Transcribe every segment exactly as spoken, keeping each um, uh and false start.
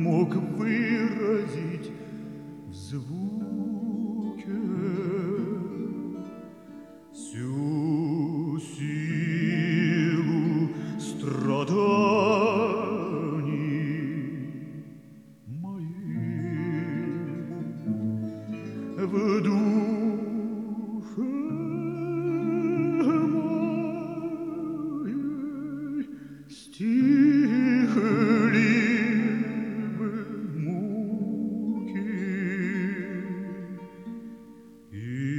мог выразить в звуке всю силу страданий моих в душе моей стихли бы муки и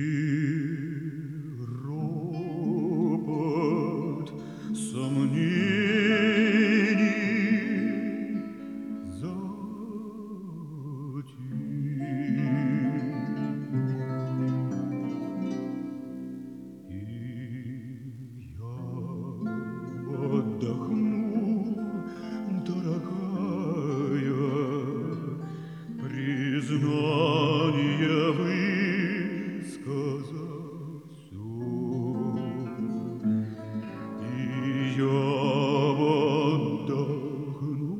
ропот сомнений отдохну, дорогая, признание высказав всё. И я отдохну,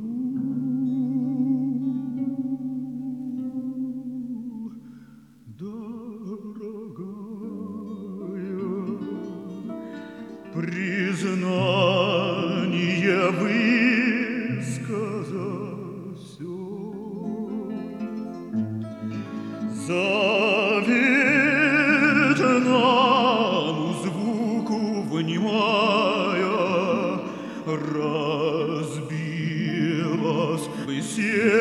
дорогая, признание высказав всё. Заветному звуку внимая, разбилось бы сердце